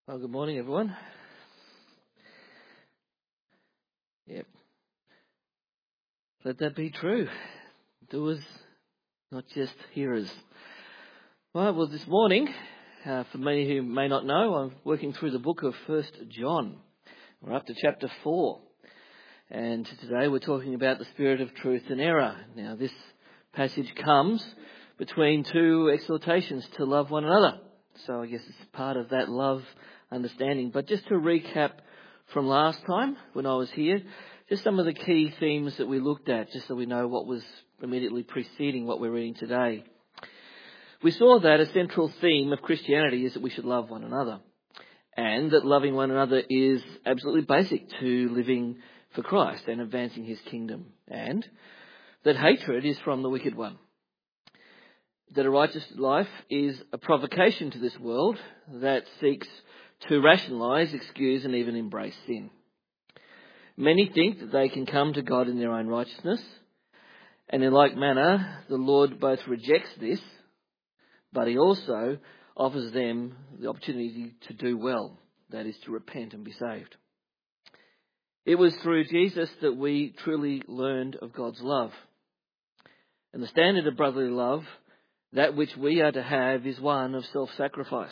Well, good morning, everyone. Yep, let that be true. Doers, not just hearers. Right, well, this morning, for many who may not know, I'm working through the book of 1 John. We're up to chapter 4. And today we're talking about the spirit of truth and error. Now, this passage comes between two exhortations to love one another. So I guess it's part of that love understanding. But just to recap from last time when I was here, just some of the key themes that we looked at, just so we know what was immediately preceding what we're reading today. We saw that a central theme of Christianity is that we should love one another, and that loving one another is absolutely basic to living for Christ and advancing his kingdom, and that hatred is from the wicked one. That a righteous life is a provocation to this world that seeks to rationalise, excuse and even embrace sin. Many think that they can come to God in their own righteousness, and in like manner the Lord both rejects this, but he also offers them the opportunity to do well, that is to repent and be saved. It was through Jesus that we truly learned of God's love. And the standard of brotherly love, that which we are to have, is one of self-sacrifice.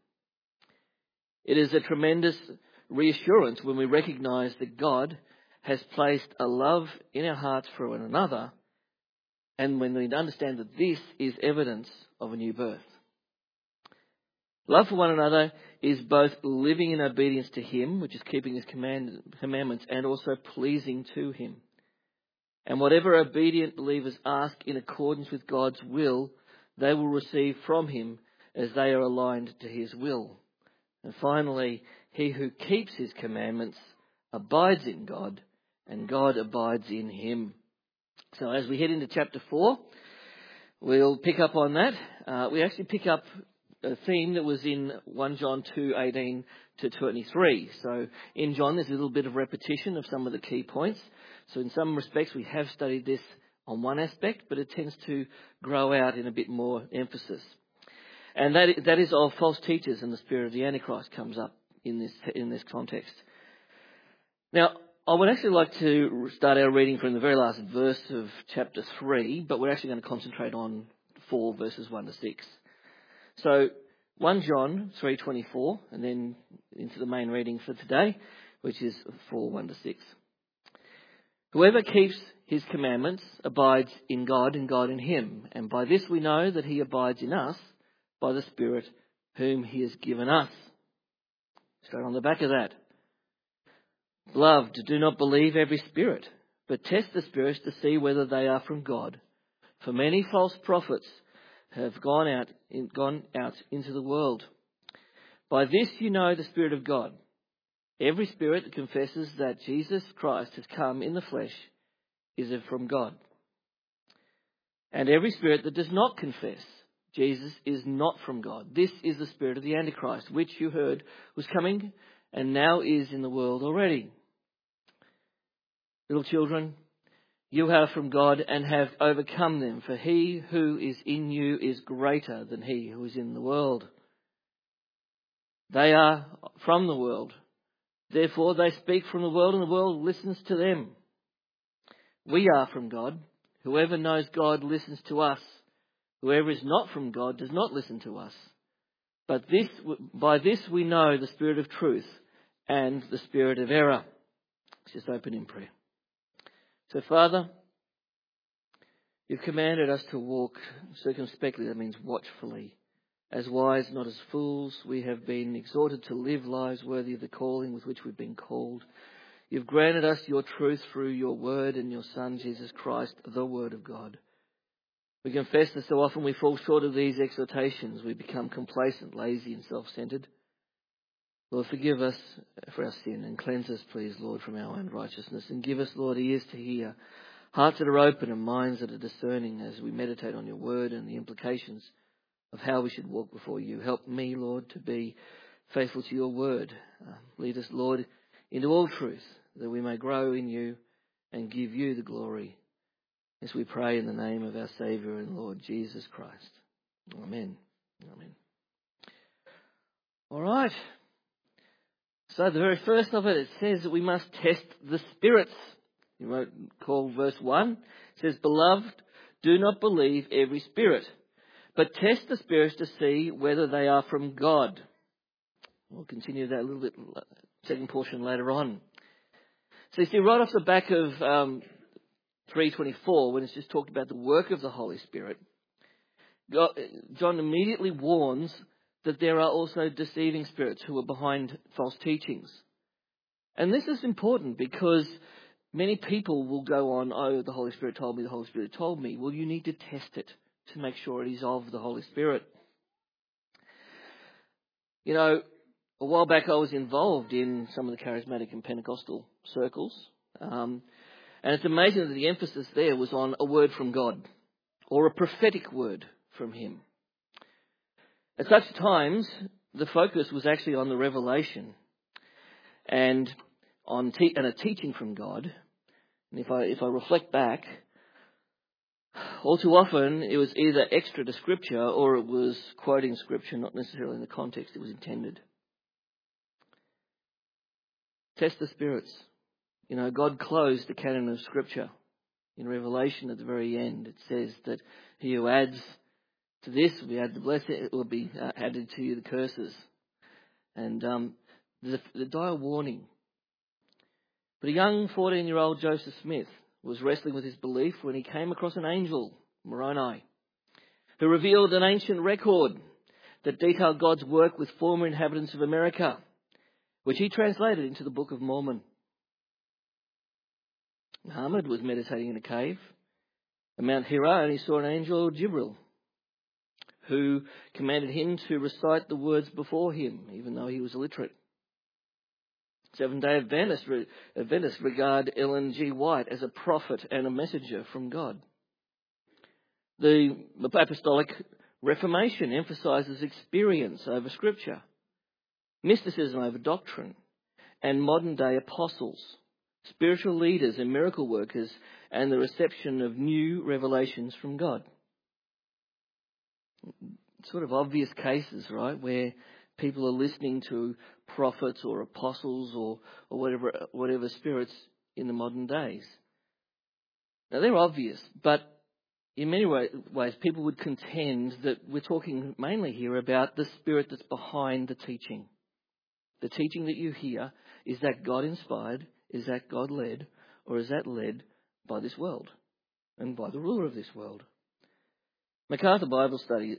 It is a tremendous reassurance when we recognise that God has placed a love in our hearts for one another, and when we understand that this is evidence of a new birth. Love for one another is both living in obedience to him, which is keeping his commandments, and also pleasing to him. And whatever obedient believers ask in accordance with God's will, they will receive from him as they are aligned to his will. And finally, he who keeps his commandments abides in God, and God abides in him. So as we head into chapter 4, we'll pick up on that. We actually pick up a theme that was in 1 John 2:18 to 23. So in John, there's a little bit of repetition of some of the key points. So in some respects, we have studied this on one aspect, but it tends to grow out in a bit more emphasis. And that is of false teachers, and the spirit of the Antichrist comes up in this context. Now, I would actually like to start our reading from the very last verse of chapter 3, but we're actually going to concentrate on 4 verses 1 to 6. So 1 John 3:24, and then into the main reading for today, which is 4, 1 to 6. Whoever keeps his commandments abides in God and God in him, and by this we know that he abides in us by the Spirit whom he has given us. Straight on the back of that. Beloved, do not believe every spirit, but test the spirits to see whether they are from God. For many false prophets have gone out into the world. By this you know the Spirit of God. Every spirit that confesses that Jesus Christ has come in the flesh is from God. And every spirit that does not confess Jesus is not from God. This is the spirit of the Antichrist, which you heard was coming and now is in the world already. Little children, you are from God and have overcome them, for he who is in you is greater than he who is in the world. They are from the world. Therefore they speak from the world, and the world listens to them. We are from God. Whoever knows God listens to us. Whoever is not from God does not listen to us. But by this we know the spirit of truth and the spirit of error. Let's just open in prayer. So, Father, you've commanded us to walk circumspectly, that means watchfully. As wise, not as fools, we have been exhorted to live lives worthy of the calling with which we've been called. You've granted us your truth through your word and your Son, Jesus Christ, the Word of God. We confess that so often we fall short of these exhortations. We become complacent, lazy and self-centered. Lord, forgive us for our sin and cleanse us, please, Lord, from our own righteousness. And give us, Lord, ears to hear, hearts that are open and minds that are discerning as we meditate on your word and the implications of how we should walk before you. Help me, Lord, to be faithful to your word. Lead us, Lord, into all truth, that we may grow in you and give you the glory. As we pray in the name of our Saviour and Lord Jesus Christ. Amen. Amen. All right. So the very first of it says that we must test the spirits. You might call verse 1. It says, "Beloved, do not believe every spirit, but test the spirits to see whether they are from God." We'll continue that a little bit, second portion later on. So you see, right off the back of 3:24, when it's just talked about the work of the Holy Spirit, John immediately warns that there are also deceiving spirits who are behind false teachings. And this is important because many people will go on, "Oh, the Holy Spirit told me, the Holy Spirit told me." Well, you need to test it to make sure it is of the Holy Spirit. You know, a while back I was involved in some of the charismatic and Pentecostal circles. And it's amazing that the emphasis there was on a word from God or a prophetic word from Him. At such times, the focus was actually on the revelation and on a teaching from God. And if I reflect back, all too often it was either extra to Scripture or it was quoting Scripture, not necessarily in the context it was intended. Test the spirits. You know, God closed the canon of Scripture. In Revelation at the very end, it says that he who adds to this will be added the blessing, it will be added to you the curses. And there's a dire warning. But a young 14-year-old Joseph Smith was wrestling with his belief when he came across an angel, Moroni, who revealed an ancient record that detailed God's work with former inhabitants of America, which he translated into the Book of Mormon. Muhammad was meditating in a cave at Mount Hira, and he saw an angel, Jibril, who commanded him to recite the words before him, even though he was illiterate. Seventh-day Adventists regard Ellen G. White as a prophet and a messenger from God. The Apostolic Reformation emphasises experience over Scripture, mysticism over doctrine, and modern-day apostles, spiritual leaders and miracle workers, and the reception of new revelations from God. Sort of obvious cases, right, where people are listening to prophets or apostles or whatever spirits in the modern days. Now, they're obvious, but in many ways people would contend that we're talking mainly here about the spirit that's behind the teaching. The teaching that you hear, is that God-inspired? Is that God-led? Or is that led by this world and by the ruler of this world? MacArthur Bible Study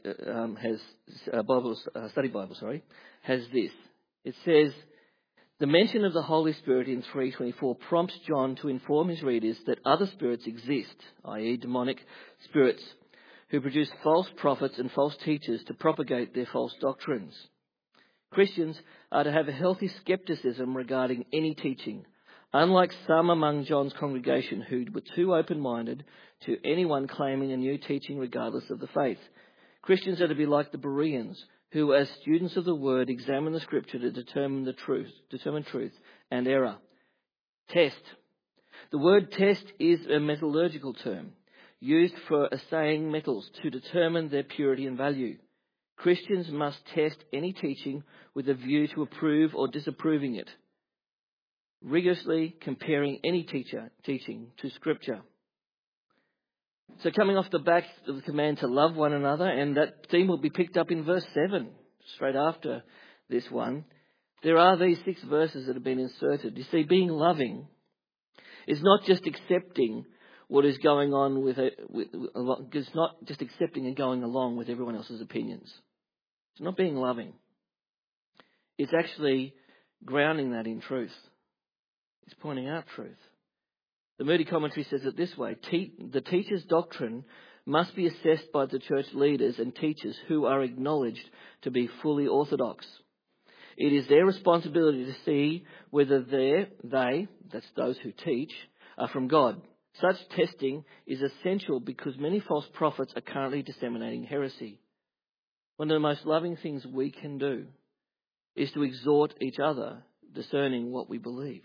has this. It says, the mention of the Holy Spirit in 3:24 prompts John to inform his readers that other spirits exist, i.e. demonic spirits, who produce false prophets and false teachers to propagate their false doctrines. Christians are to have a healthy skepticism regarding any teaching, unlike some among John's congregation who were too open-minded to anyone claiming a new teaching regardless of the faith. Christians are to be like the Bereans, who as students of the Word examine the Scripture to determine truth and error. Test. The word test is a metallurgical term used for assaying metals to determine their purity and value. Christians must test any teaching with a view to approve or disapproving it, rigorously comparing any teaching to Scripture. So coming off the back of the command to love one another, and that theme will be picked up in verse 7, straight after this one, there are these 6 verses that have been inserted. You see, being loving is not just accepting what is going on it's not just accepting and going along with everyone else's opinions. It's not being loving. It's actually grounding that in truth. It's pointing out truth. The Moody Commentary says it this way: the teacher's doctrine must be assessed by the church leaders and teachers who are acknowledged to be fully orthodox. It is their responsibility to see whether they, that's those who teach, are from God. Such testing is essential because many false prophets are currently disseminating heresy. One of the most loving things we can do is to exhort each other, discerning what we believe.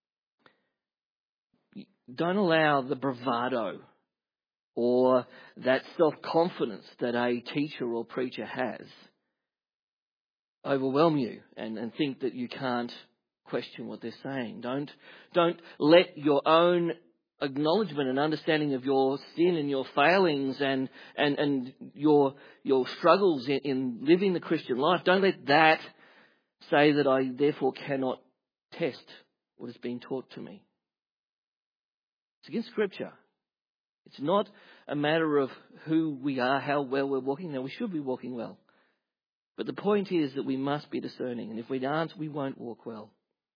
Don't allow the bravado or that self-confidence that a teacher or preacher has overwhelm you and think that you can't question what they're saying. Don't let your own acknowledgement and understanding of your sin and your failings and your struggles in living the Christian life, don't let that say that I therefore cannot test what is being taught to me. It's against Scripture. It's not a matter of who we are, how well we're walking. Now, we should be walking well. But the point is that we must be discerning, and if we aren't, we won't walk well.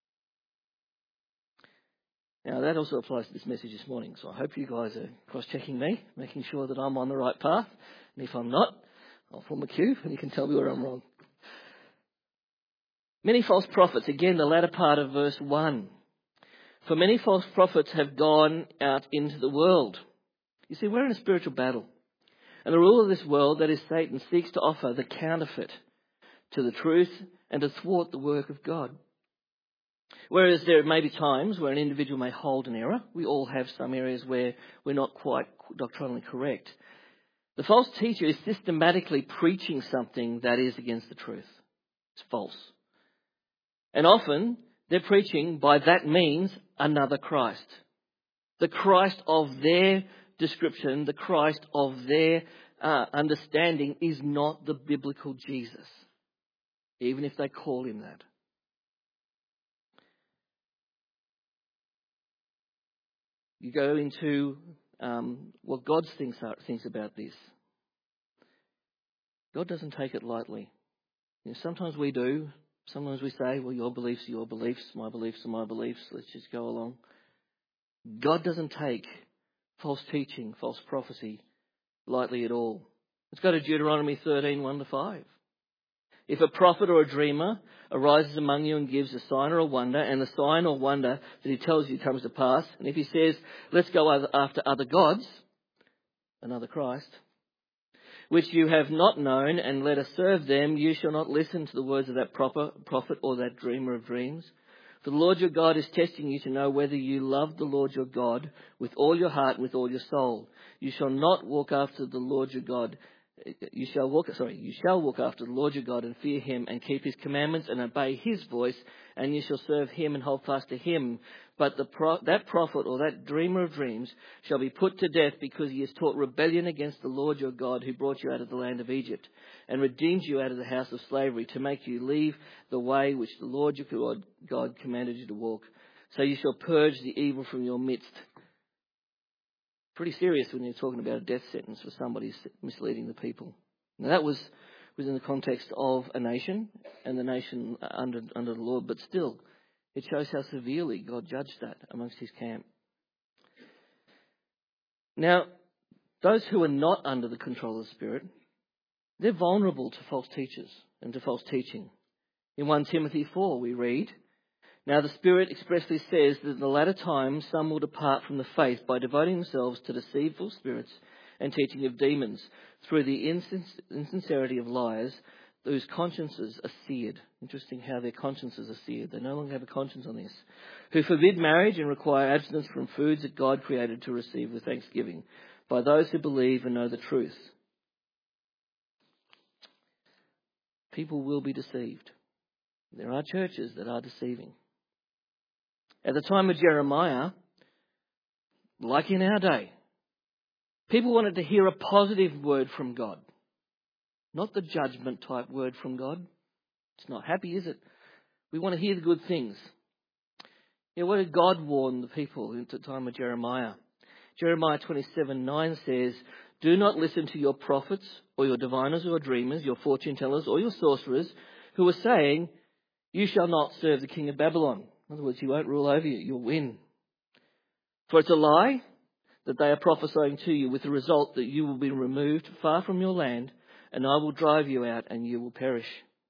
Now, that also applies to this message this morning, so I hope you guys are cross-checking me, making sure that I'm on the right path. And if I'm not, I'll form a queue and you can tell me where I'm wrong. Many false prophets, again, the latter part of verse 1. For many false prophets have gone out into the world. You see, we're in a spiritual battle. And the ruler of this world, that is Satan, seeks to offer the counterfeit to the truth and to thwart the work of God. Whereas there may be times where an individual may hold an error. We all have some areas where we're not quite doctrinally correct. The false teacher is systematically preaching something that is against the truth. It's false. And often they're preaching by that means another Christ. The Christ of their description, the Christ of their understanding is not the biblical Jesus, even if they call him that. You go into what God thinks about this. God doesn't take it lightly. You know, sometimes we do. Sometimes we say, well, your beliefs are your beliefs, my beliefs are my beliefs. Let's just go along. God doesn't take false teaching, false prophecy lightly at all. Let's go to Deuteronomy 13, 1-5. If a prophet or a dreamer arises among you and gives a sign or a wonder, and the sign or wonder that he tells you comes to pass, and if he says, let's go after other gods, another Christ, which you have not known, and let us serve them, you shall not listen to the words of that prophet or that dreamer of dreams. For the Lord your God is testing you to know whether you love the Lord your God with all your heart and with all your soul. You shall not walk after the Lord your God. You shall walk after the Lord your God and fear him and keep his commandments and obey his voice, and you shall serve him and hold fast to him. But that prophet or that dreamer of dreams shall be put to death because he has taught rebellion against the Lord your God who brought you out of the land of Egypt and redeemed you out of the house of slavery to make you leave the way which the Lord your God commanded you to walk. So you shall purge the evil from your midst. Pretty serious when you're talking about a death sentence for somebody misleading the people. Now that was within the context of a nation and the nation under the Lord, but still, it shows how severely God judged that amongst his camp. Now, those who are not under the control of the Spirit, they're vulnerable to false teachers and to false teaching. In 1 Timothy 4 we read, now the Spirit expressly says that in the latter times some will depart from the faith by devoting themselves to deceitful spirits and teaching of demons, through the insincerity of liars, whose consciences are seared. Interesting how their consciences are seared. They no longer have a conscience on this. Who forbid marriage and require abstinence from foods that God created to receive with thanksgiving by those who believe and know the truth. People will be deceived. There are churches that are deceiving. At the time of Jeremiah, like in our day, people wanted to hear a positive word from God. Not the judgment type word from God. It's not happy, is it? We want to hear the good things. You know, what did God warn the people at the time of Jeremiah? Jeremiah 27:9 says, do not listen to your prophets or your diviners or dreamers, your fortune tellers or your sorcerers, who are saying, you shall not serve the king of Babylon. In other words, he won't rule over you, you'll win. For it's a lie that they are prophesying to you, with the result that you will be removed far from your land, and I will drive you out and you will perish.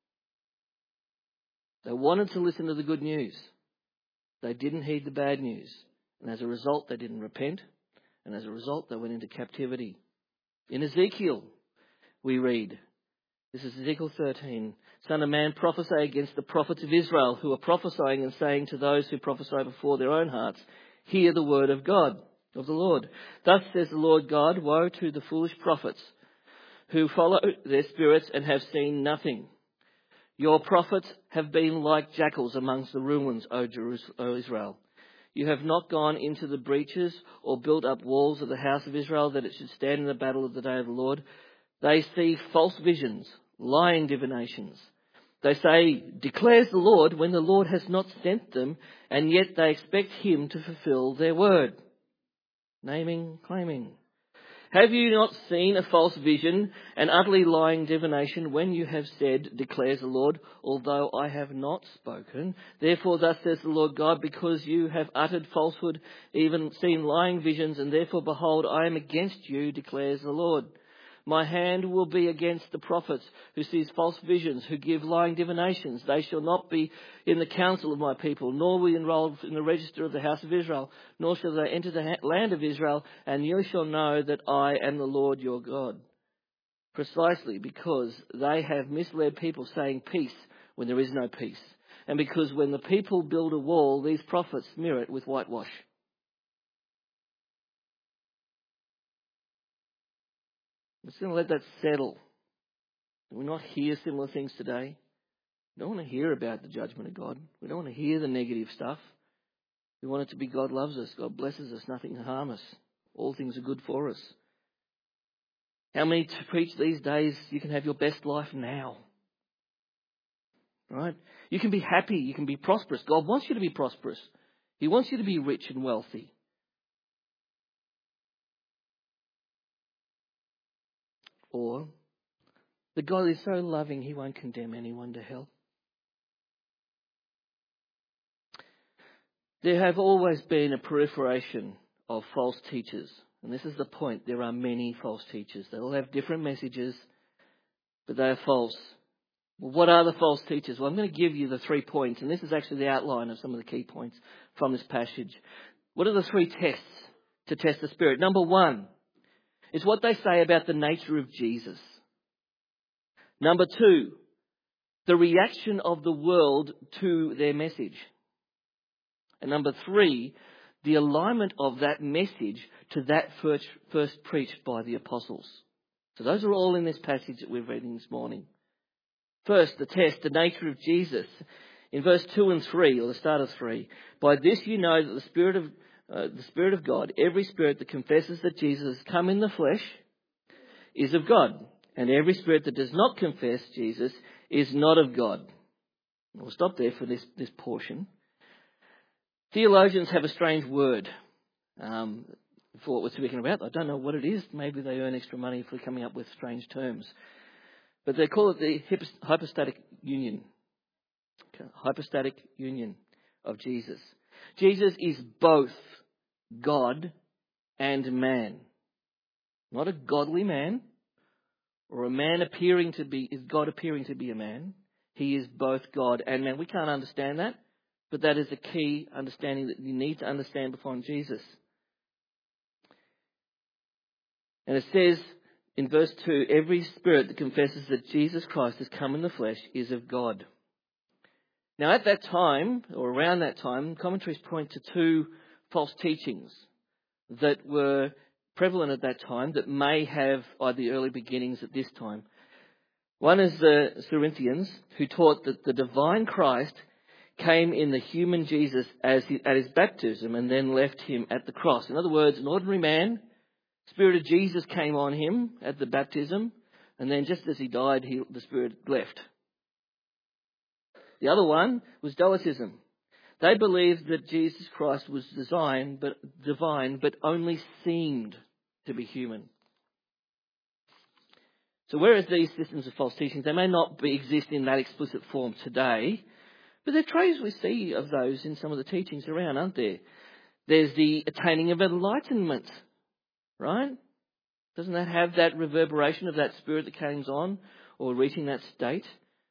They wanted to listen to the good news. They didn't heed the bad news. And as a result, they didn't repent. And as a result, they went into captivity. In Ezekiel, we read, this is Ezekiel 13, Son of man, prophesy against the prophets of Israel who are prophesying and saying to those who prophesy before their own hearts, hear the word of God, of the Lord. Thus says the Lord God, woe to the foolish prophets who follow their spirits and have seen nothing, Your prophets have been like jackals amongst the ruins, O Israel. You have not gone into the breaches or built up walls of the house of Israel that it should stand in the battle of the day of the Lord. They see false visions, lying divinations. They say, declares the Lord, when the Lord has not sent them, and yet they expect him to fulfill their word. Naming, claiming. Have you not seen a false vision, an utterly lying divination, when you have said, declares the Lord, although I have not spoken? Therefore thus says the Lord God, because you have uttered falsehood, even seen lying visions, and therefore behold, I am against you, declares the Lord. My hand will be against the prophets who sees false visions, who give lying divinations. They shall not be in the council of my people, nor will be enrolled in the register of the house of Israel, nor shall they enter the land of Israel, and you shall know that I am the Lord your God. Precisely because they have misled people, saying peace when there is no peace. And because when the people build a wall, these prophets smear it with whitewash. I'm just going to let that settle. Do we not hear similar things today? We don't want to hear about the judgment of God. We don't want to hear the negative stuff. We want it to be God loves us, God blesses us, nothing to harm us. All things are good for us. How many to preach these days, you can have your best life now? Right? You can be happy, you can be prosperous. God wants you to be prosperous. He wants you to be rich and wealthy. Or, that God is so loving, he won't condemn anyone to hell. There have always been a proliferation of false teachers. And this is the point. There are many false teachers. They all have different messages, but they are false. Well, what are the false teachers? Well, I'm going to give you the 3 points. And this is actually the outline of some of the key points from this passage. What are the 3 tests to test the Spirit? Number 1 is what they say about the nature of Jesus. Number 2, the reaction of the world to their message. And number 3, the alignment of that message to that first preached by the apostles. So those are all in this passage that we're reading this morning. First, the test, the nature of Jesus. In verse 2 and 3, or the start of 3, by this you know that the Spirit of God, every spirit that confesses that Jesus has come in the flesh, is of God. And every spirit that does not confess Jesus is not of God. We'll stop there for this portion. Theologians have a strange word for what we're speaking about. I don't know what it is. Maybe they earn extra money for coming up with strange terms. But they call it the hypostatic union. Okay. Hypostatic union of Jesus. Jesus is both God and man. Not a godly man or a man appearing to be, is God appearing to be a man. He is both God and man. We can't understand that. But that is a key understanding that you need to understand before Jesus. And it says in verse 2, every spirit that confesses that Jesus Christ has come in the flesh is of God. Now at that time, or around that time, commentaries point to 2 false teachings that were prevalent at that time that may have the early beginnings at this time. One is the Cerinthians, who taught that the divine Christ came in the human Jesus at his baptism and then left him at the cross. In other words, an ordinary man, Spirit of Jesus came on him at the baptism, and then just as he died, the Spirit left. The other one was Docetism. They believed that Jesus Christ was divine, but only seemed to be human. So whereas these systems of false teachings, they may not exist in that explicit form today, but there are traces we see of those in some of the teachings around, aren't there? There's the attaining of enlightenment, right? Doesn't that have that reverberation of that spirit that comes on, or reaching that state?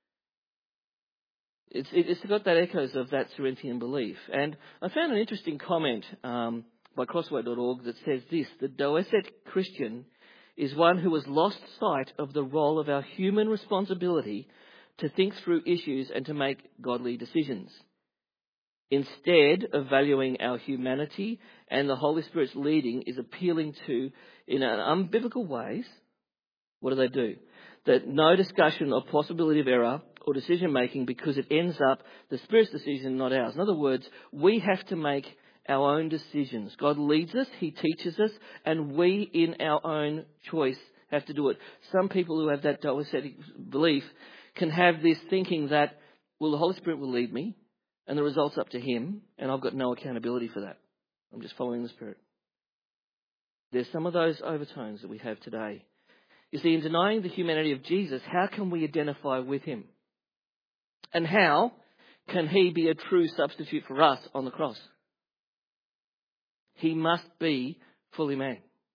It's got that echoes of that Cerinthian belief. And I found an interesting comment by Crossway.org that says this: the Docetic Christian is one who has lost sight of the role of our human responsibility to think through issues and to make godly decisions. Instead of valuing our humanity and the Holy Spirit's leading is appealing to, in unbiblical ways, what do? That no discussion of possibility of error or decision making because it ends up the Spirit's decision, not ours. In other words, we have to make our own decisions. God leads us, He teaches us, and we in our own choice have to do it. Some people who have that docetic belief can have this thinking that, well, the Holy Spirit will lead me and the result's up to Him and I've got no accountability for that. I'm just following the Spirit. There's some of those overtones that we have today. You see, in denying the humanity of Jesus, how can we identify with Him? And how can He be a true substitute for us on the cross? He must be fully man.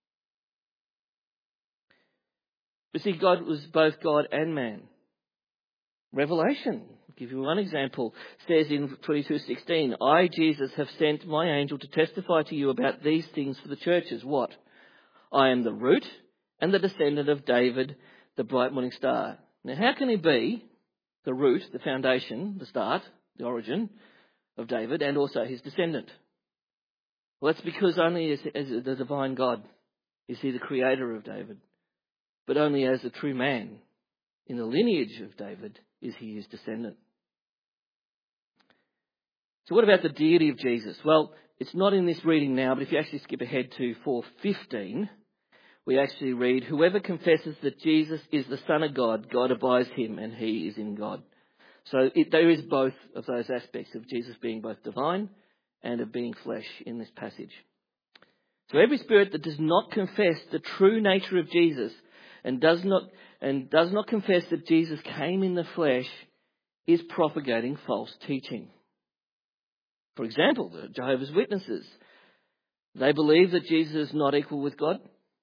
You see, God was both God and man. Revelation, I'll give you one example, says in 22:16, I, Jesus, have sent my angel to testify to you about these things for the churches. What? I am the root and the descendant of David, the bright morning star. Now, how can he be the root, the foundation, the start, the origin of David, and also his descendant? Well, that's because only as the divine God is he the creator of David, but only as a true man in the lineage of David is he his descendant. So what about the deity of Jesus? Well, it's not in this reading now, but if you actually skip ahead to 4:15, we actually read, whoever confesses that Jesus is the Son of God, God abides him and he is in God. So there is both of those aspects of Jesus being both divine and of being flesh in this passage. So every spirit that does not confess the true nature of Jesus and does not confess that Jesus came in the flesh is propagating false teaching. For example, the Jehovah's Witnesses, they believe that Jesus is not equal with God.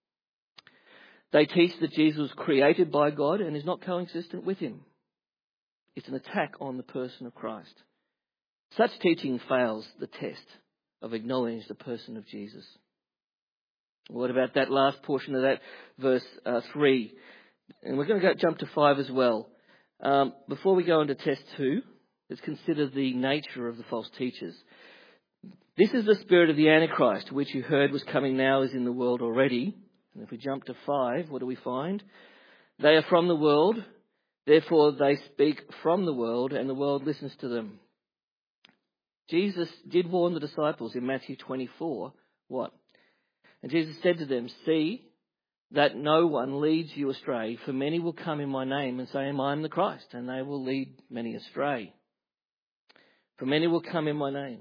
They teach that Jesus was created by God and is not coexistent with him. It's an attack on the person of Christ. Such teaching fails the test of acknowledging the person of Jesus. What about that last portion of that, verse 3? And we're going to jump to 5 as well. Before we go into test 2, let's consider the nature of the false teachers. This is the spirit of the Antichrist, which you heard was coming now, is in the world already. And if we jump to 5, what do we find? They are from the world, therefore they speak from the world, and the world listens to them. Jesus did warn the disciples in Matthew 24, what? And Jesus said to them, see that no one leads you astray, for many will come in my name and say, I am the Christ, and they will lead many astray. For many will come in my name,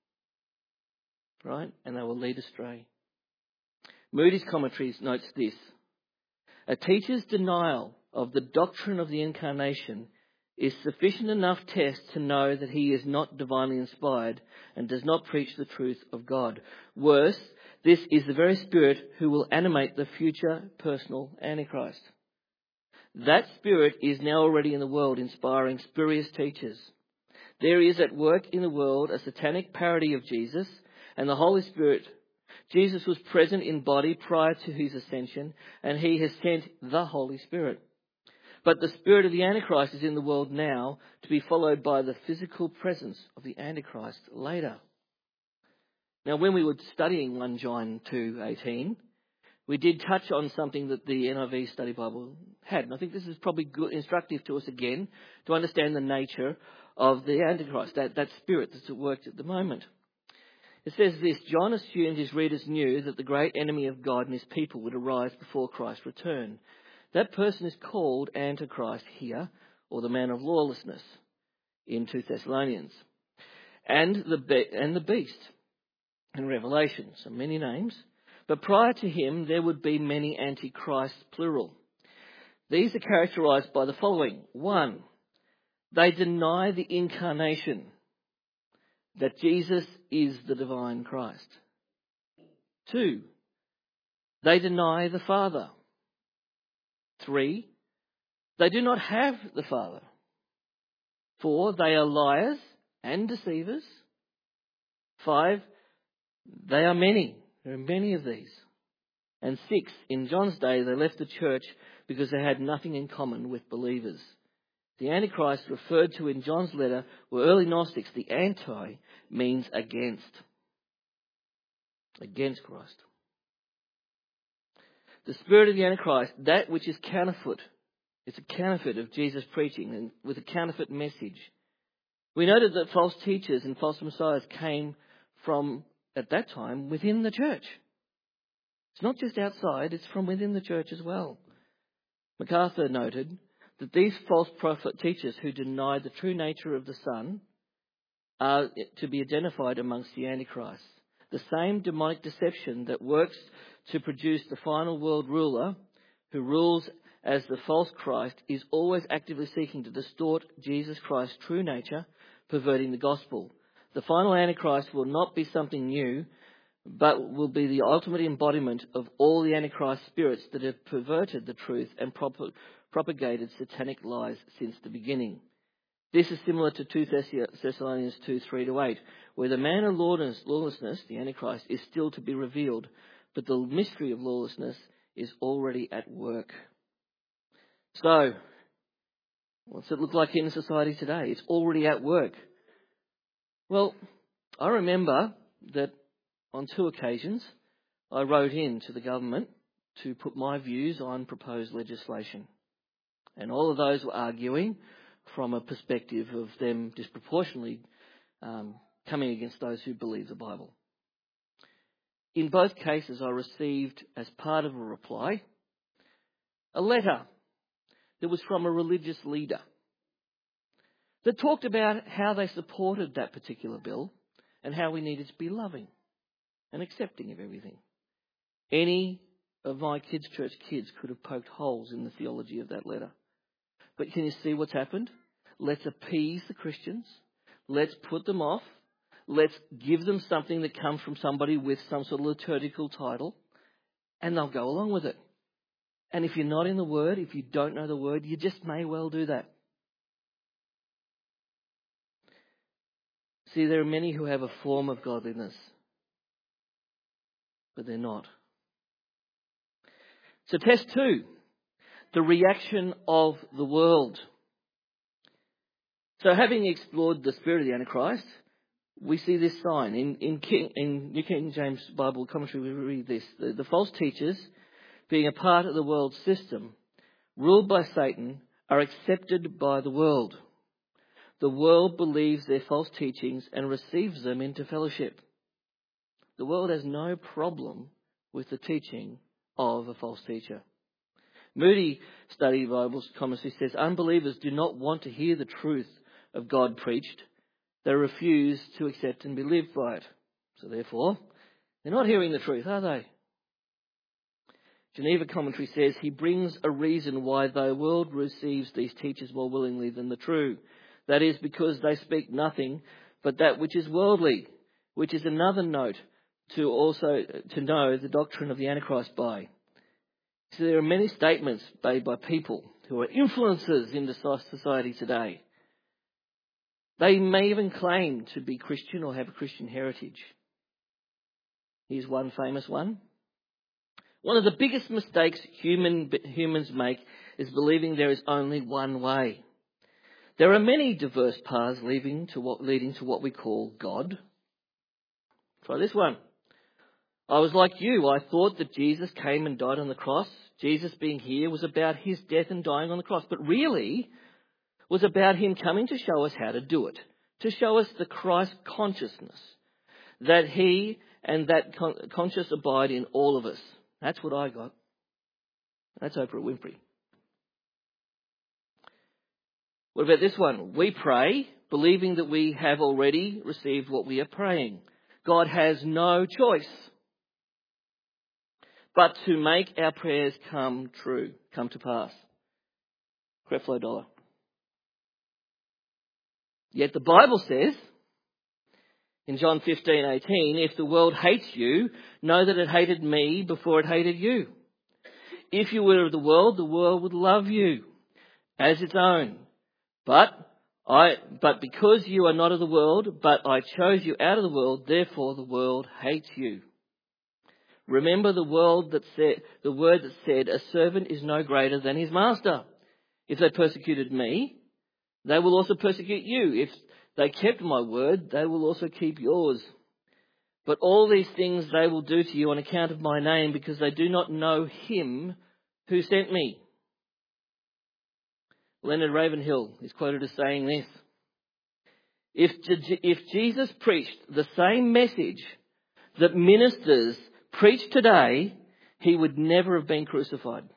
right? And they will lead astray. Moody's Commentaries notes this. A teacher's denial of the doctrine of the incarnation is sufficient enough test to know that he is not divinely inspired and does not preach the truth of God. Worse, this is the very spirit who will animate the future personal Antichrist. That spirit is now already in the world, inspiring spurious teachers. There is at work in the world a satanic parody of Jesus and the Holy Spirit. Jesus was present in body prior to his ascension, and he has sent the Holy Spirit. But the spirit of the Antichrist is in the world now, to be followed by the physical presence of the Antichrist later. Now, when we were studying 1 John 2:18, we did touch on something that the NIV Study Bible had. And I think this is probably good, instructive to us again, to understand the nature of the Antichrist, that spirit that's at work at the moment. It says this, John assumed his readers knew that the great enemy of God and his people would arise before Christ's return. That person is called Antichrist here, or the man of lawlessness, in 2 Thessalonians. And the beast in Revelation, so many names. But prior to him, there would be many antichrists, plural. These are characterized by the following. 1, they deny the incarnation, that Jesus is the divine Christ. 2, they deny the Father. 3, they do not have the Father. 4, they are liars and deceivers. 5, they are many. There are many of these. And 6, in John's day, they left the church because they had nothing in common with believers. The Antichrist referred to in John's letter were early Gnostics. The anti means against. Against Christ. The spirit of the Antichrist, that which is counterfeit, It's a counterfeit of Jesus' preaching and with a counterfeit message. We noted that false teachers and false messiahs came from, at that time, within the church. It's not just outside, it's from within the church as well. MacArthur noted that these false prophet teachers who denied the true nature of the Son are to be identified amongst the Antichrist. The same demonic deception that works to produce the final world ruler who rules as the false Christ is always actively seeking to distort Jesus Christ's true nature, perverting the gospel. The final Antichrist will not be something new, but will be the ultimate embodiment of all the Antichrist spirits that have perverted the truth and propagated satanic lies since the beginning. This is similar to 2 Thessalonians 2:3-8, where the man of lawlessness, the Antichrist, is still to be revealed, but the mystery of lawlessness is already at work. So, what's it look like in society today? It's already at work. Well, I remember that on 2 occasions I wrote in to the government to put my views on proposed legislation. And all of those were arguing from a perspective of them disproportionately coming against those who believe the Bible. In both cases, I received, as part of a reply, a letter that was from a religious leader that talked about how they supported that particular bill and how we needed to be loving and accepting of everything. Any of my kids' church kids could have poked holes in the theology of that letter. But can you see what's happened? Let's appease the Christians. Let's put them off. Let's give them something that comes from somebody with some sort of liturgical title, and they'll go along with it. And if you're not in the Word, if you don't know the Word, you just may well do that. See, there are many who have a form of godliness, but they're not. So test 2, the reaction of the world. So having explored the spirit of the Antichrist, we see this sign. In New King James Bible commentary, we read this. The false teachers, being a part of the world system, ruled by Satan, are accepted by the world. The world believes their false teachings and receives them into fellowship. The world has no problem with the teaching of a false teacher. Moody Study Bible's commentary says, unbelievers do not want to hear the truth of God preached. They refuse to accept and be lived by it. So therefore, they're not hearing the truth, are they? Geneva commentary says, he brings a reason why the world receives these teachers more willingly than the true. That is because they speak nothing but that which is worldly, which is another note to know the doctrine of the Antichrist by. So there are many statements made by people who are influencers in the society today. They may even claim to be Christian or have a Christian heritage. Here's one famous one. One of the biggest mistakes humans make is believing there is only one way. There are many diverse paths leading to what we call God. Try this one. I was like you. I thought that Jesus came and died on the cross. Jesus being here was about his death and dying on the cross, but really was about him coming to show us how to do it, to show us the Christ consciousness, that he and that conscious abide in all of us. That's what I got. That's Oprah Winfrey. What about this one? We pray, believing that we have already received what we are praying. God has no choice but to make our prayers come to pass. Creflo Dollar. Yet the Bible says, in John 15:18, if the world hates you, know that it hated me before it hated you. If you were of the world would love you as its own. But because you are not of the world, but I chose you out of the world, therefore the world hates you. Remember the word that said, a servant is no greater than his master. If they persecuted me, they will also persecute you. If they kept my word, they will also keep yours. But all these things they will do to you on account of my name, because they do not know him who sent me. Leonard Ravenhill is quoted as saying this: If Jesus preached the same message that ministers preach today, he would never have been crucified.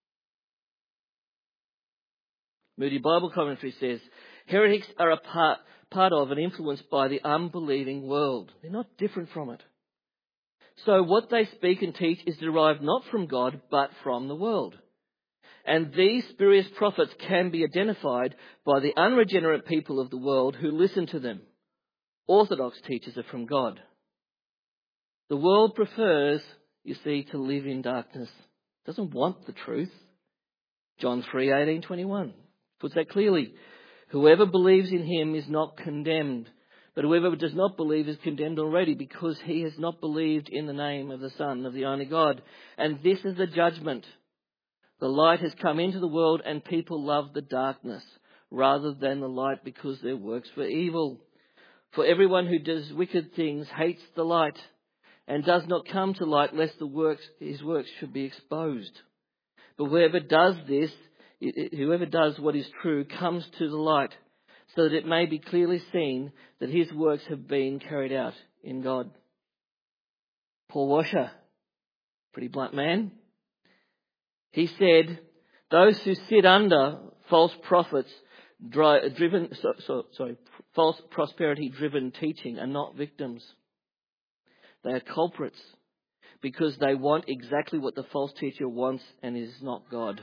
Moody Bible Commentary says, heretics are a part of and influenced by the unbelieving world. They're not different from it. So what they speak and teach is derived not from God, but from the world. And these spurious prophets can be identified by the unregenerate people of the world who listen to them. Orthodox teachers are from God. The world prefers, you see, to live in darkness. It doesn't want the truth. John 3:18-21 puts that clearly. Whoever believes in him is not condemned, but whoever does not believe is condemned already, because he has not believed in the name of the Son of the only God. And this is the judgment. The light has come into the world, and people love the darkness rather than the light, because their works were evil. For everyone who does wicked things hates the light and does not come to light, lest his works should be exposed. But whoever does what is true comes to the light, so that it may be clearly seen that his works have been carried out in God. Paul Washer, pretty blunt man. He said, those who sit under false false prosperity-driven teaching are not victims. They are culprits, because they want exactly what the false teacher wants, and is not God.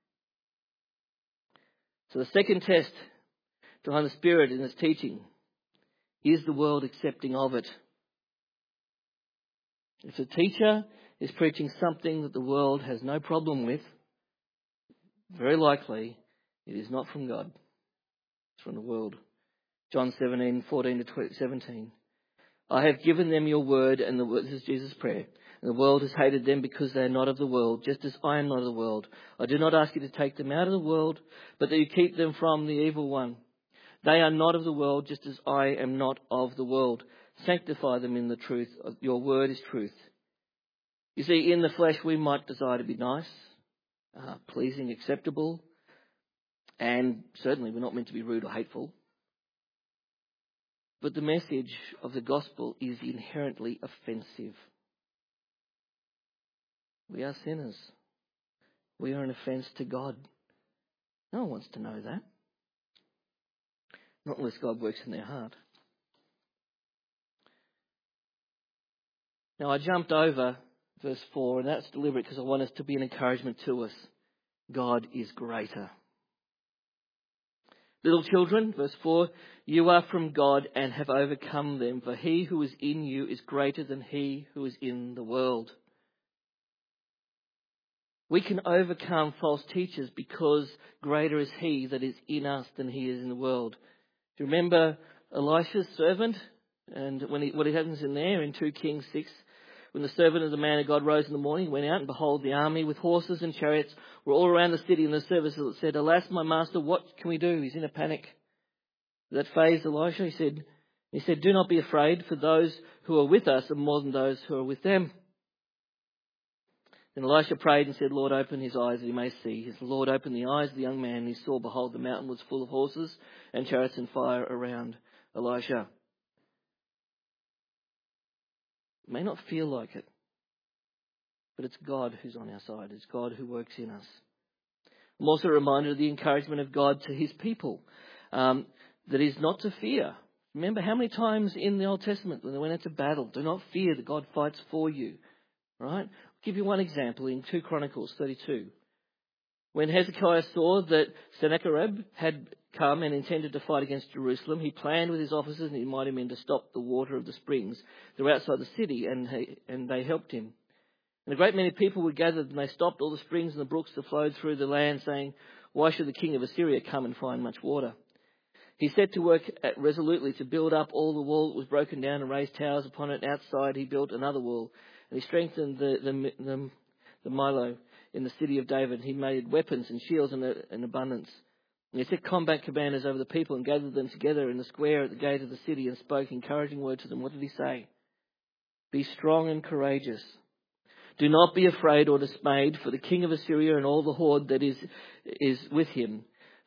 So the second test behind the Spirit in its teaching is the world accepting of it. If the teacher is preaching something that the world has no problem with, very likely it is not from God. It's from the world. John 17:14-17. I have given them your word, and this is Jesus' prayer. And the world has hated them because they are not of the world, just as I am not of the world. I do not ask you to take them out of the world, but that you keep them from the evil one. They are not of the world, just as I am not of the world. Sanctify them in the truth. Your word is truth. You see, in the flesh we might desire to be nice, pleasing, acceptable, and certainly we're not meant to be rude or hateful. But the message of the gospel is inherently offensive. We are sinners. We are an offence to God. No one wants to know that. Not unless God works in their heart. Now I jumped over verse 4, and that's deliberate because I want us to be an encouragement to us. God is greater. Little children, verse 4, you are from God and have overcome them, for he who is in you is greater than he who is in the world. We can overcome false teachers because greater is he that is in us than he is in the world. Do you remember Elisha's servant? And what happens in there in 2 Kings 6, when the servant of the man of God rose in the morning, went out, and behold, the army with horses and chariots were all around the city, and the servant said, alas, my master, what can we do? He's in a panic. That fazed Elisha. He said, do not be afraid, for those who are with us are more than those who are with them. Then Elisha prayed and said, Lord, open his eyes that he may see. As the Lord opened the eyes of the young man, and he saw, behold, the mountain was full of horses and chariots and fire around Elisha. It may not feel like it, but it's God who's on our side. It's God who works in us. I'm also reminded of the encouragement of God to his people, that is not to fear. Remember how many times in the Old Testament when they went into battle, do not fear that God fights for you. Right? I'll give you one example in 2 Chronicles 32. When Hezekiah saw that Sennacherib had come and intended to fight against Jerusalem, he planned with his officers and his mighty men to stop the water of the springs that were outside the city, and they helped him. And a great many people were gathered, and they stopped all the springs and the brooks that flowed through the land, saying, why should the king of Assyria come and find much water? He set to work resolutely to build up all the wall that was broken down and raised towers upon it. Outside he built another wall, and he strengthened the Milo in the city of David. He made weapons and shields in abundance. And he set combat commanders over the people and gathered them together in the square at the gate of the city and spoke encouraging word to them. What did he say? Be strong and courageous. Do not be afraid or dismayed, for the king of Assyria and all the horde that is with him.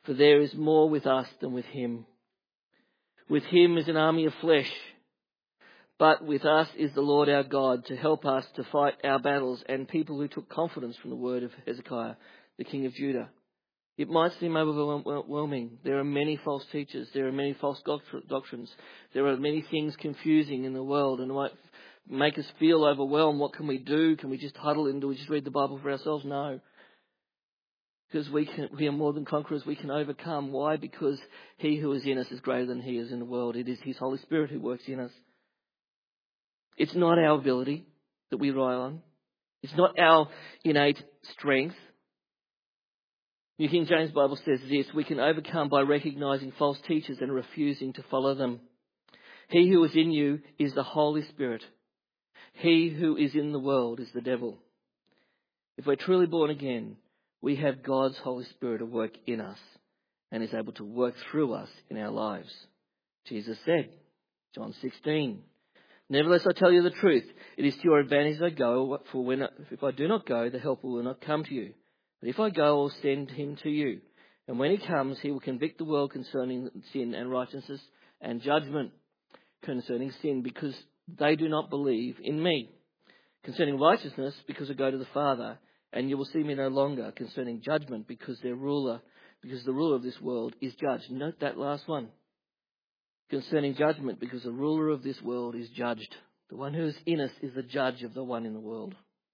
for there is more with us than with him. With him is an army of flesh, but with us is the Lord our God to help us to fight our battles, and people who took confidence from the word of Hezekiah, the king of Judah. It might seem overwhelming. There are many false teachers. There are many false doctrines. There are many things confusing in the world, and it might make us feel overwhelmed. What can we do? Can we just huddle in? Do we just read the Bible for ourselves? No. Because we are more than conquerors. We can overcome. Why? Because he who is in us is greater than he is in the world. It is his Holy Spirit who works in us. It's not our ability that we rely on. It's not our innate strength. New King James Bible says this: we can overcome by recognizing false teachers and refusing to follow them. He who is in you is the Holy Spirit. He who is in the world is the devil. If we're truly born again, we have God's Holy Spirit at work in us and is able to work through us in our lives. Jesus said, John 16, "Nevertheless, I tell you the truth. It is to your advantage that I go, for if I do not go, the Helper will not come to you. But if I go, I will send him to you. And when he comes, he will convict the world concerning sin and righteousness and judgment concerning sin, because they do not believe in me. Concerning righteousness, because I go to the Father, and you will see me no longer. Concerning judgment, because the ruler of this world is judged." Note that last one. Concerning judgment, because the ruler of this world is judged. The one who is in us is the judge of the one in the world.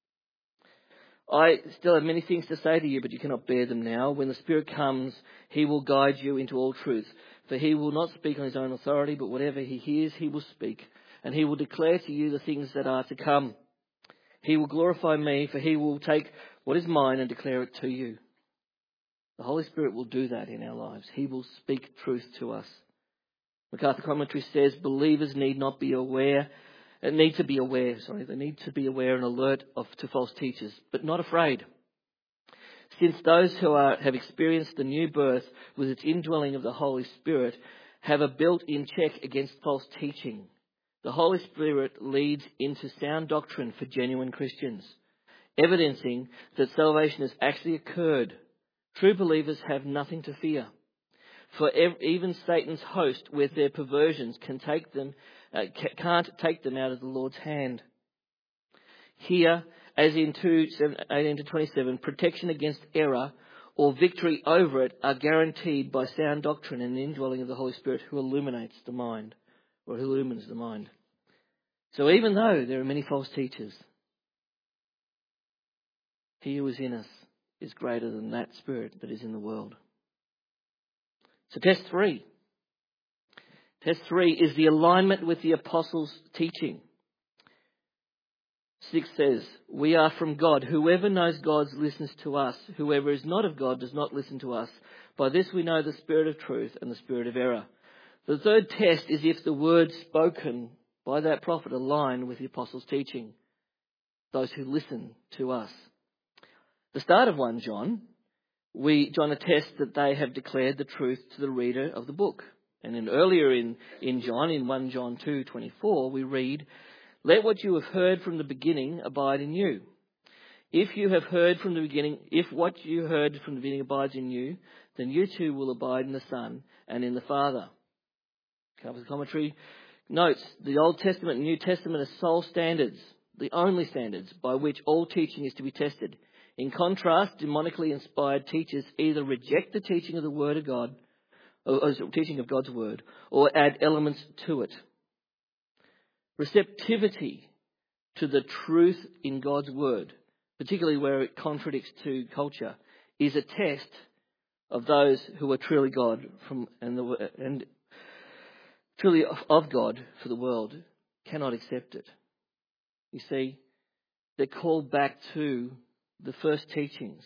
I still have many things to say to you, but you cannot bear them now. When the Spirit comes, he will guide you into all truth. For he will not speak on his own authority, but whatever he hears, he will speak. And he will declare to you the things that are to come. He will glorify me, for he will take what is mine and declare it to you. The Holy Spirit will do that in our lives. He will speak truth to us. MacArthur Commentary says believers need to be aware and alert to false teachers, but not afraid. Since those who have experienced the new birth with its indwelling of the Holy Spirit have a built-in check against false teaching. The Holy Spirit leads into sound doctrine for genuine Christians, evidencing that salvation has actually occurred. True believers have nothing to fear. For even Satan's host, with their perversions, can't take them out of the Lord's hand. Here, as in 2:18-27, protection against error or victory over it are guaranteed by sound doctrine and the indwelling of the Holy Spirit who illumines the mind. So even though there are many false teachers, he who is in us is greater than that spirit that is in the world. So test 3. Test 3 is the alignment with the apostles' teaching. 6 says, "We are from God. Whoever knows God listens to us. Whoever is not of God does not listen to us. By this we know the spirit of truth and the spirit of error." The third test is if the words spoken by that prophet align with the apostles' teaching, those who listen to us. The start of 1 John, John attests that they have declared the truth to the reader of the book. And then earlier in John, in 1 John 2:24, we read, "Let what you have heard from the beginning abide in you. If what you heard from the beginning abides in you, then you too will abide in the Son and in the Father." Calvin's commentary notes the Old Testament and New Testament are sole standards, the only standards by which all teaching is to be tested. In contrast, demonically inspired teachers either reject the teaching of the Word of God, or teaching of God's Word, or add elements to it. Receptivity to the truth in God's Word, particularly where it contradicts to culture, is a test of those who are truly God and truly of God for the world cannot accept it. You see, they're called back to the first teachings.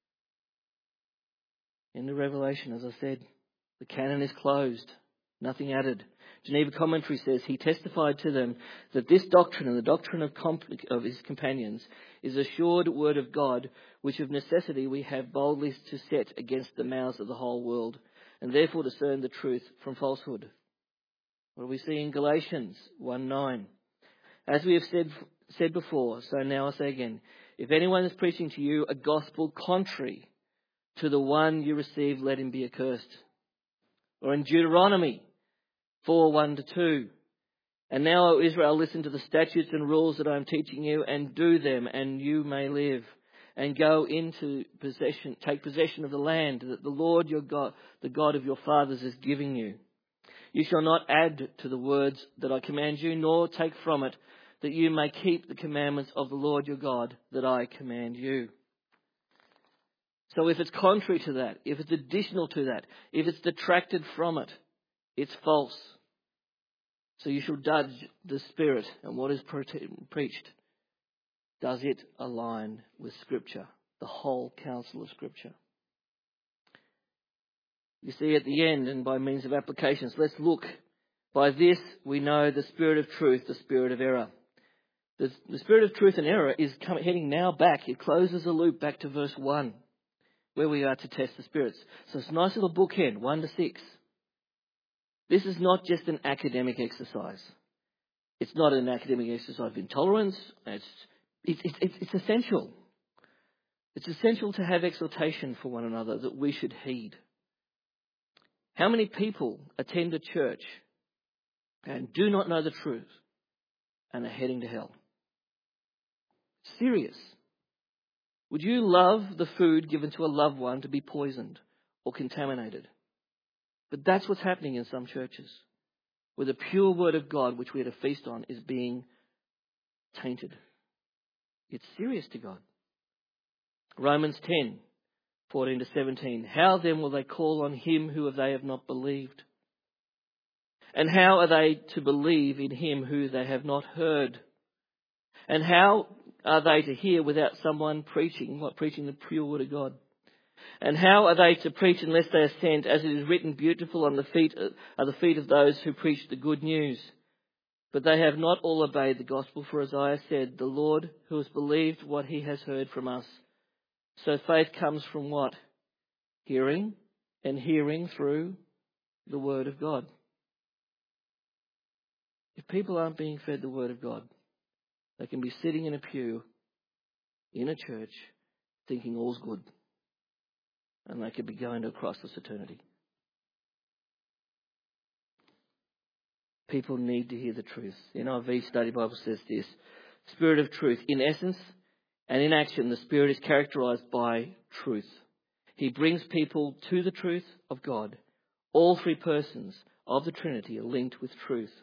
In the Revelation, as I said, the canon is closed, nothing added. Geneva Commentary says he testified to them that this doctrine and the doctrine of his companions is a assured word of God, which of necessity we have boldly to set against the mouths of the whole world, and therefore discern the truth from falsehood. What do we see in Galatians 1:9? "As we have said before, so now I say again, if anyone is preaching to you a gospel contrary To the one you receive, let him be accursed. Or in Deuteronomy 4:1-2. And now, O Israel, listen to the statutes and rules that I am teaching you, and do them, and you may live. And go into possession, take possession of the land that the Lord your God, the God of your fathers, is giving you. You shall not add to the words that I command you, nor take from it, that you may keep the commandments of the Lord your God that I command you. So if it's contrary to that, if it's additional to that, if it's detracted from it, it's false. So you shall judge the Spirit and what is preached. Does it align with Scripture, the whole counsel of Scripture? You see at the end, and by means of applications, let's look. By this we know the spirit of truth, the spirit of error. The spirit of truth and error is heading now back. It closes the loop back to verse 1, where we are to test the spirits. So it's a nice little bookend, 1-6. This is not just an academic exercise. It's not an academic exercise of intolerance. It's essential. It's essential to have exhortation for one another that we should heed. How many people attend a church and do not know the truth and are heading to hell? Serious. Would you love the food given to a loved one to be poisoned or contaminated? But that's what's happening in some churches, where the pure word of God, which we are to feast on, is being tainted. It's serious to God. Romans 10:14-17. How then will they call on him who they have not believed? And how are they to believe in him who they have not heard? And how are they to hear without someone preaching the pure word of God? And how are they to preach unless they are sent? As it is written, beautiful on the feet are the feet of those who preach the good news. But they have not all obeyed the gospel, for Isaiah said, the Lord who has believed what he has heard from us. So faith comes from what? Hearing, and hearing through the word of God. If people aren't being fed the word of God, they can be sitting in a pew in a church thinking all's good. And they could be going to a crossless eternity. People need to hear the truth. The NIV Study Bible says this: Spirit of truth. In essence and in action, the Spirit is characterized by truth. He brings people to the truth of God. All three persons of the Trinity are linked with truth.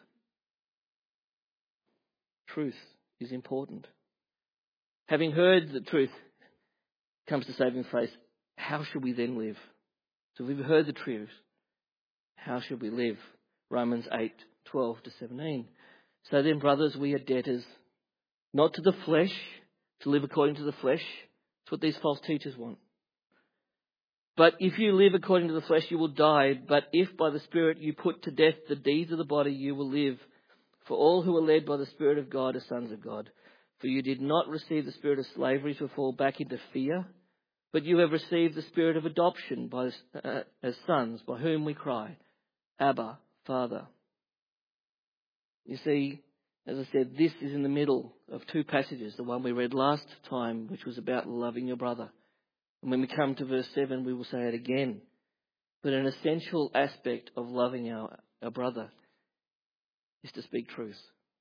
Truth is important. Having heard the truth comes to saving faith. How should we then live? So we've heard the truth. How should we live? Romans 8:12-17. So then, brothers, we are debtors, not to the flesh, to live according to the flesh. That's what these false teachers want. But if you live according to the flesh, you will die. But if by the Spirit you put to death the deeds of the body, you will live. For all who are led by the Spirit of God are sons of God. For you did not receive the spirit of slavery to fall back into fear, but you have received the spirit of adoption as sons, by whom we cry, Abba, Father. You see, as I said, this is in the middle of two passages. The one we read last time, which was about loving your brother. And when we come to verse 7, we will say it again. But an essential aspect of loving our brother is to speak truth.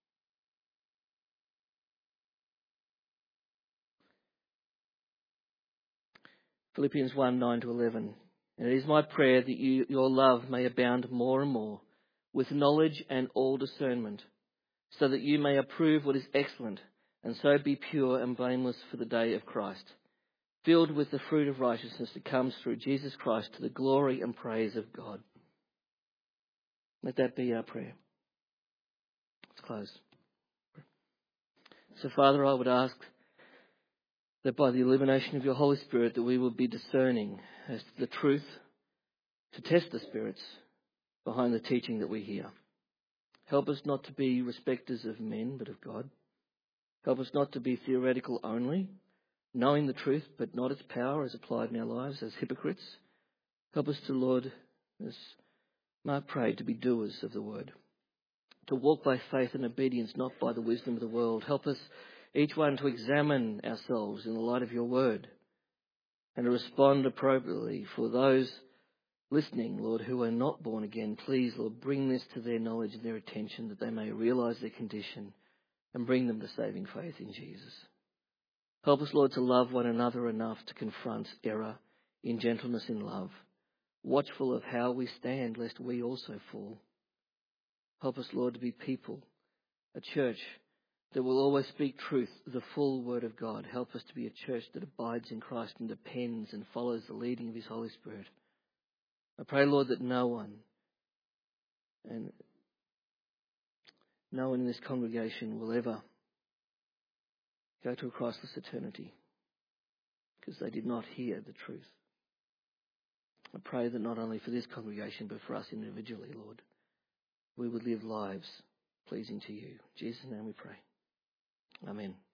Philippians 1:9-11. And it is my prayer that your love may abound more and more with knowledge and all discernment, so that you may approve what is excellent, and so be pure and blameless for the day of Christ, filled with the fruit of righteousness that comes through Jesus Christ to the glory and praise of God. Let that be our prayer. Let's close. So, Father, I would ask that by the illumination of your Holy Spirit that we will be discerning as to the truth, to test the spirits behind the teaching that we hear. Help us not to be respecters of men, but of God. Help us not to be theoretical only, knowing the truth, but not its power as applied in our lives as hypocrites. Help us to, Lord, as Mark prayed, to be doers of the word, to walk by faith and obedience, not by the wisdom of the world. Help us, each one, to examine ourselves in the light of your word, and to respond appropriately. For those listening, Lord, who are not born again, please, Lord, bring this to their knowledge and their attention, that they may realise their condition and bring them to saving faith in Jesus. Help us, Lord, to love one another enough to confront error in gentleness and love, watchful of how we stand, lest we also fall. Help us, Lord, to be people, a church that will always speak truth, the full word of God. Help us to be a church that abides in Christ and depends and follows the leading of his Holy Spirit. I pray, Lord, that no one in this congregation will ever go to a Christless eternity because they did not hear the truth. I pray that not only for this congregation but for us individually, Lord, we would live lives pleasing to you. In Jesus' name we pray. Amen.